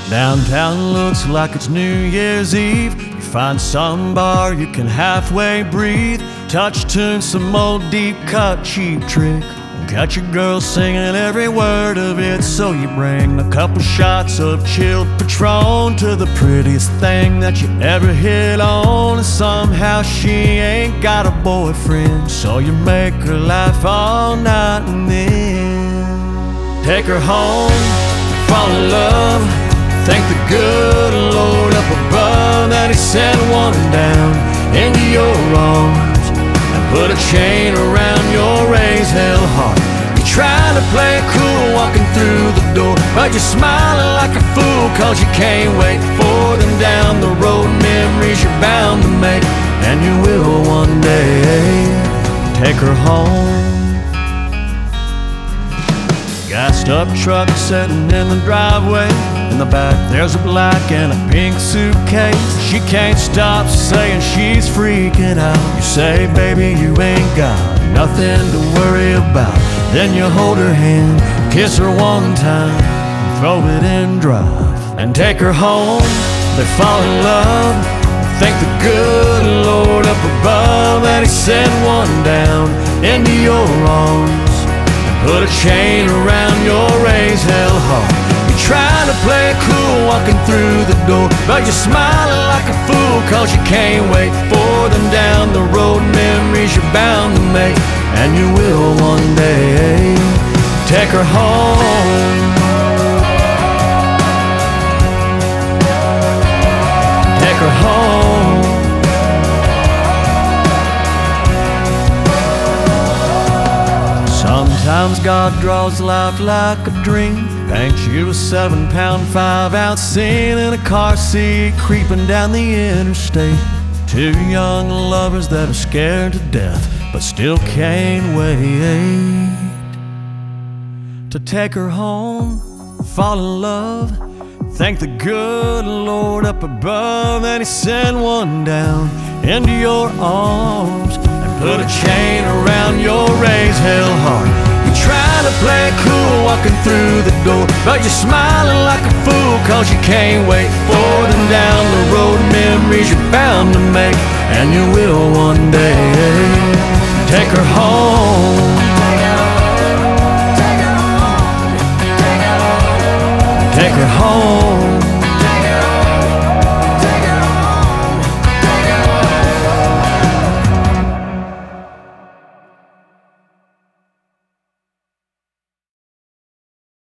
Downtown looks like it's New Year's Eve. You find some bar you can halfway breathe, touch tune some old deep cut Cheap Trick, got your girl singing every word of it. So you bring a couple shots of chilled Patron to the prettiest thing that you ever hit on, and somehow she ain't got a boyfriend, so you make her laugh all night and then take her home, fall in love. Thank the good Lord up above that He sent one down into your arms and put a chain around your raised hell heart. You're trying to play it cool walking through the door, but you're smiling like a fool, cause you can't wait for them down the road. Memories you're bound to make, and you will one day take her home. Gassed up truck sitting in the driveway. In the back there's a black and a pink suitcase. She can't stop saying she's freaking out. You say, baby, you ain't got nothing to worry about. Then you hold her hand, kiss her one time, and throw it in drive and take her home. They fall in love. Thank the good Lord up above that He sent one down into your arms, put a chain around your raised hell heart. You're trying to play it cool walking through the door, but you're smiling like a fool, cause you can't wait for them down the road. Memories you're bound to make, and you will one day take her home. Take her home. Sometimes God draws life like a dream, paints you a 7-pound 5-ounce scene in a car seat creeping down the interstate. Two young lovers that are scared to death but still can't wait to take her home, fall in love. Thank the good Lord up above that He sent one down into your arms and put a chain around your raised hell heart. You're trying to play it cool walking through the door, but you're smiling like a fool, cause you can't wait for them down the road. Memories you're bound to make, and you will one day take her home.